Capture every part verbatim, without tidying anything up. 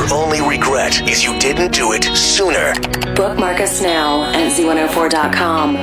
your only regret is you didn't do it sooner. Bookmark us now at Z one oh four dot com.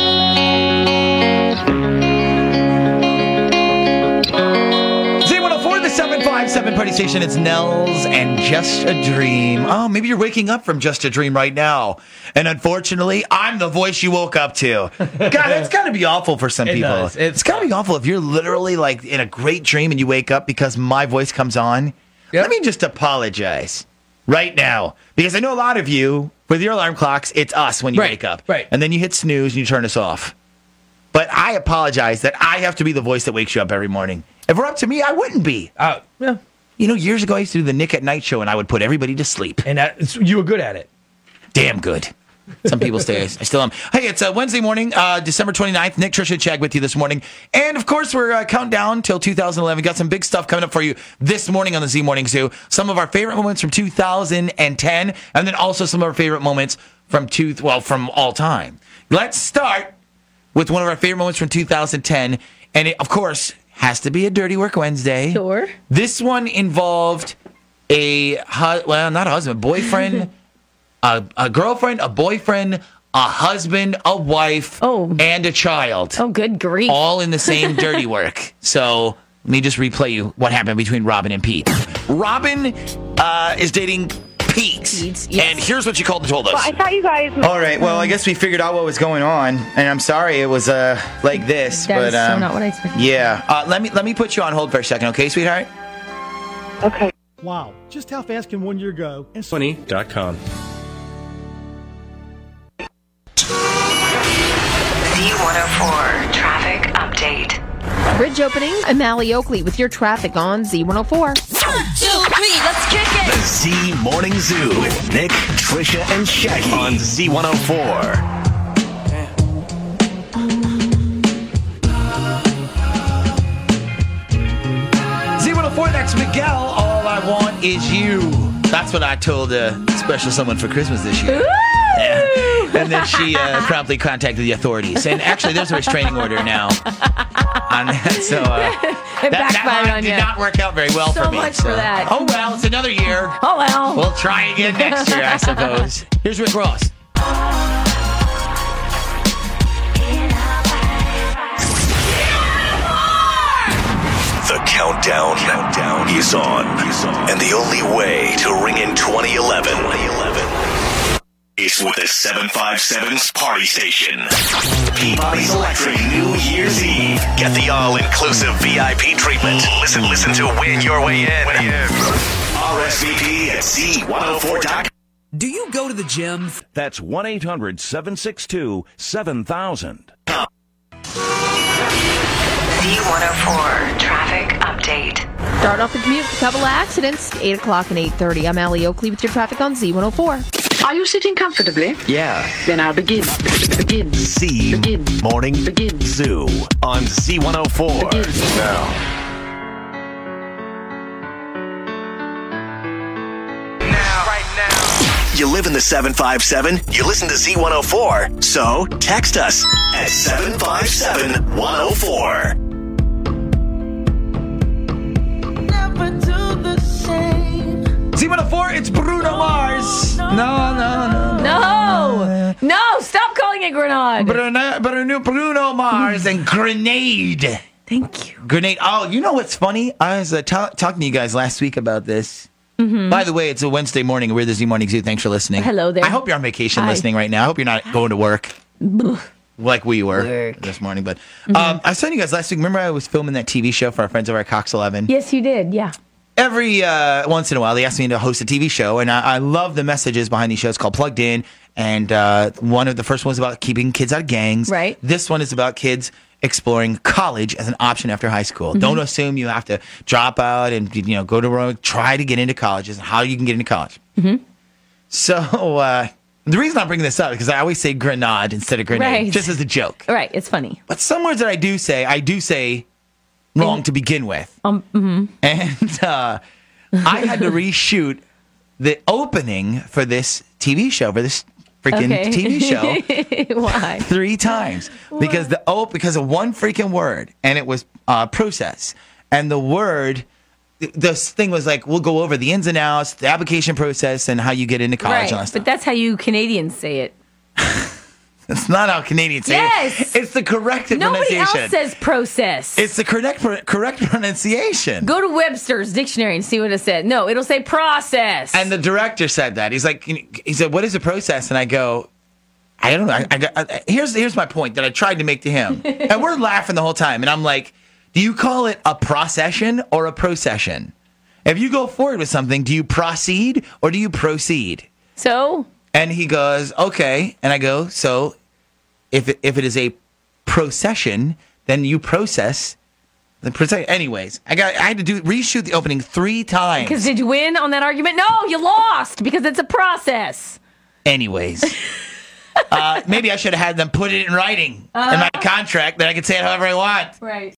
Z one oh four, the seven five seven party station. It's Nels and Just a Dream. Oh, maybe you're waking up from Just a Dream right now. And unfortunately, I'm the voice you woke up to. God, that's got to be awful for some It people. does. It's, it's got to be awful if you're literally like in a great dream and you wake up because my voice comes on. Yep. Let me just apologize right now. Because I know a lot of you, with your alarm clocks, it's us when you Right, wake up. right. And then you hit snooze and you turn us off. But I apologize that I have to be the voice that wakes you up every morning. If it were up to me, I wouldn't be. Uh, yeah. You know, years ago, I used to do the Nick at Night show, and I would put everybody to sleep. And that, you were good at it. Damn good. Some people say I, I still am. Hey, it's uh, Wednesday morning, uh, December twenty-ninth. Nick, Trisha, and Chad with you this morning. And, of course, we're uh, counting down till two thousand eleven. Got some big stuff coming up for you this morning on the Z Morning Zoo. Some of our favorite moments from two thousand ten, and then also some of our favorite moments from, two, well, from all time. Let's start with one of our favorite moments from two thousand ten. And, it, of course, has to be a Dirty Work Wednesday. Sure. This one involved a, hu- well, not a husband, boyfriend, a, a girlfriend, a boyfriend, a husband, a wife, Oh. and a child. Oh, good grief. All in the same dirty work. So let me just replay you what happened between Robin and Pete. Robin uh, is dating Pete. Pete, yes. And here's what she called and told us. Well, I thought you guys. All right, well, I guess we figured out what was going on, and I'm sorry it was uh like this, That but is so um, not what I expected. Yeah. Uh, let me let me put you on hold for a second, okay, sweetheart? Okay. Wow, just how fast can one year go? And so- twenty dot com. Z one oh four traffic update. Bridge opening, Amali Oakley with your traffic on Z one oh four. One, two, three, let's kick it! The Z Morning Zoo with Nick, Trisha, and Shaggy on Z one oh four. Z one oh four, that's Miguel. All I want is you. That's what I told a special someone for Christmas this year. Yeah. And then she uh, promptly contacted the authorities. And actually, there's a restraining order now on that. So uh, It that, backfired that on did you. not work out very well So for me. much for that. Oh, well, it's another year. Oh, well. We'll try again next year, I suppose. Here's Rick Ross. The countdown, countdown is on. And the only way to ring in twenty eleven is with the seven five seven's Party Station. Peabody's Electric New Year's Eve. Get the all-inclusive V I P treatment. Listen, listen to win your way in. R S V P at Z one oh four dot com. Do you go to the gym? That's one eight hundred seven six two seven thousand. Z one oh four traffic update. Start off the commute with a couple of accidents. eight o'clock and eight thirty. I'm Allie Oakley with your traffic on Z one oh four. Are you sitting comfortably? yeah. Then I'll begin. Begin. Z Begin. Morning Begin. Zoo on Z one oh four. Begin. Now. You live in the seven five seven, you listen to Z one oh four, so text us at seven five seven one oh four. Z one oh four, it's Bruno Mars. No, no, no. No! No! Stop calling it Grenade! Bruno, Bruno, Bruno Mars and Grenade. Thank you. Grenade. Oh, you know what's funny? I was uh, ta- talking to you guys last week about this. Mm-hmm. By the way, it's a Wednesday morning. We're the Z Morning Zoo. Thanks for listening. Hello there. I hope you're on vacation Hi. listening right now. I hope you're not going to work like we were Work. this morning. But Mm-hmm. um, I was telling you guys last week, remember I was filming that T V show for our friends over at Cox eleven? Yes, you did. Yeah. Every uh, once in a while, they ask me to host a T V show, and I, I love the messages behind these shows called Plugged In. And uh, one of the first ones about keeping kids out of gangs. Right. This one is about kids exploring college as an option after high school. Mm-hmm. Don't assume you have to drop out and you know go to work. Try to get into colleges and how you can get into college. Mm-hmm. So uh, the reason I'm bringing this up is because I always say grenade instead of grenade, Right. just as a joke. Right. It's funny. But some words that I do say, I do say wrong to begin with. Um. Mm-hmm. And uh, I had to reshoot the opening for this T V show, for this freaking Okay. T V show, Why? three times because the oh because of one freaking word, and it was uh, process, and the word this thing was like, we'll go over the ins and outs, the application process, and how you get into college Right, and all that stuff. but that's how you Canadians say it. It's not how Canadians say Yes. it. It's the correct Nobody pronunciation. else says process. It's the correct correct pronunciation. Go to Webster's dictionary and see what it said. No, it'll say process. And the director said that. He's like, he said, what is a process? And I go, I don't know. I, I, I, here's here's my point that I tried to make to him. And we're laughing the whole time. And I'm like, do you call it a procession or a procession? If you go forward with something, do you proceed or do you proceed? So? And he goes, okay. And I go, so if it, if it is a procession, then you process the process. Anyways, I got I had to do reshoot the opening three times. Because did you win on that argument? No, you lost because it's a process. Anyways. uh, maybe I should have had them put it in writing uh, in my contract that I could say it however I want. Right.